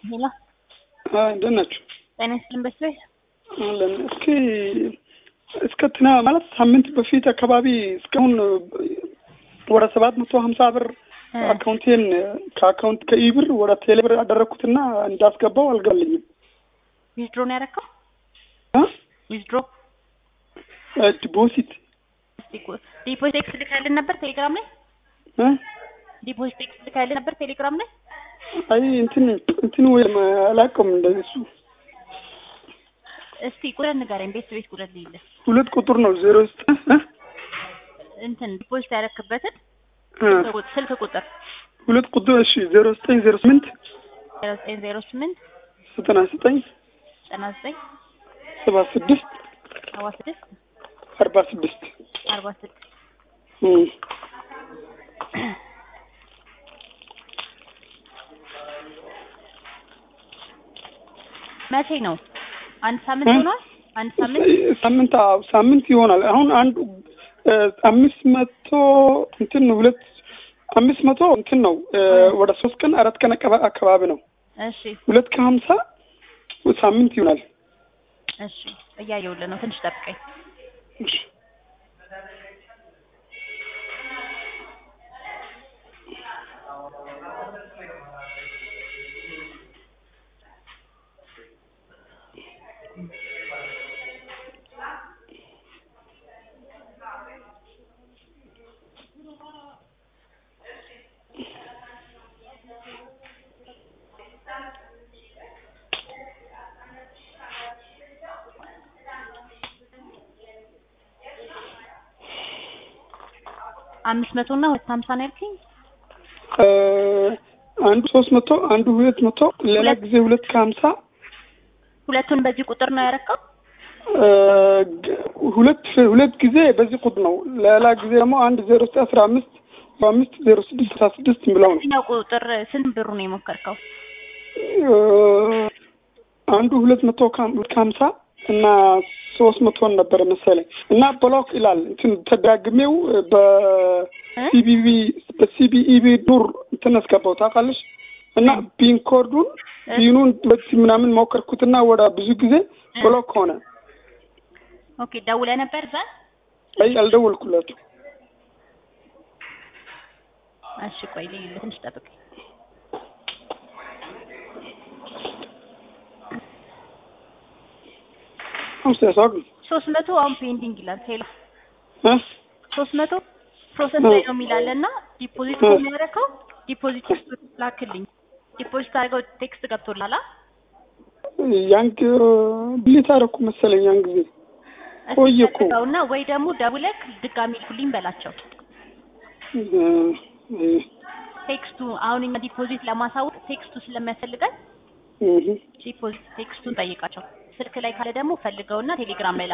ሄሎ እንደት ናችሁ? ጤና ይስጥልኝ። በስቤት አለን። እስከ ትና ማለት ሳምንት በፊት አካባቢ እስካሁን ወደ 750 ብር አካውንቴን ከአካውንት ከኢብር ወደ ቴሌብር አደረኩትና እንዳስገባው አልገባልኝም። ዊዝድሮ ነው ያደረከው? ዊዝድሮ ዲፖዚት ቴክስት ልካልን ነበር ቴሌግራም ላይ ዲፖዚት ቴክስት ልካልን ነበር ቴሌግራም ላይ። አይ እንትን ወይ አላውቅም እንደሱ። እስቲ ቁጥር ንገረኝ። ቤት ቁጥር ልይለ። ሁለት ቁጥር ነው 09 እንትን ዲፖዚት ያደረክበትን ስልክ ቁጥር ሁለት ቁጥር እሺ 0908 0908 99 99 76 76 46 46 መቼ ነው? አንድ ሳምንት ሆኗል። አንድ ሳምንት ሳምንት ይሆናል። አሁን አንዱ 500 እንትን ነው 500 እንትን ነው ወደ 3 ቀን 4 ቀን አካባቢ ነው። እሺ 250 ሳምንት ይሆናል። እሺ እያየሁልህ ነው። ትንሽ ጠብቀኝ። እሺ አምስት መቶ እና 250 ነው ያልከኝ? አንዱ 300 አንዱ 200 ሌላ ጊዜ 250 ሁለቱን በዚህ ቁጥር ነው ያረከው? ሁለት ጊዜ በዚህ ቁጥር ነው። ሌላ ጊዜ ደግሞ 1015 506 ብለው ነው። ነው ቁጥር ስንት ብሩ ነው የሞከርከው? አንዱ 250 እና 300 ነበር መሰለኝ እና ብሎክ ይላል እንትን ተዳግሜው በሲቢኢቢ ዱር እንትን አስገባው ታውቃለሽ። እና ፒን ኮዱን ፒኑን በዚህ ምናምን ሞከርኩትና ወደ ብዙ ጊዜ ብሎክ ሆነ። ኦኬ ደውለህ ነበር እዛ? አይ አልደወልኩላችሁ። እሺ ቆይ ልይልህ ትንሽ ጠብቅ። አምስተሳግ 300 አሁን ፔንዲንግ ይላል። ሄሎ 300 ፕሮሰስ ላይ ነው የሚላልና ዲፖዚት ነው የሚያደርገው። ዲፖዚት ላክልኝ። ዲፖዚት አድርገው ቴክስት ገብቶላል። ያንክ ዲሊት አደረኩ መሰለኝ ያን ጊዜ ቆየኩ። እና ወይ ደግሞ ደውለክ ድጋሚ ልኩልኝ በላቸው። ቴክስቱ አሁን እኛ ዲፖዚት ለማሳወቅ ቴክስቱ ስለሚያስፈልጋል ዲፖዚት ቴክስቱን ጠይቃቸው። ስልክ ላይ ካለ ደግሞ ፈልገውና ቴሌግራም ላይ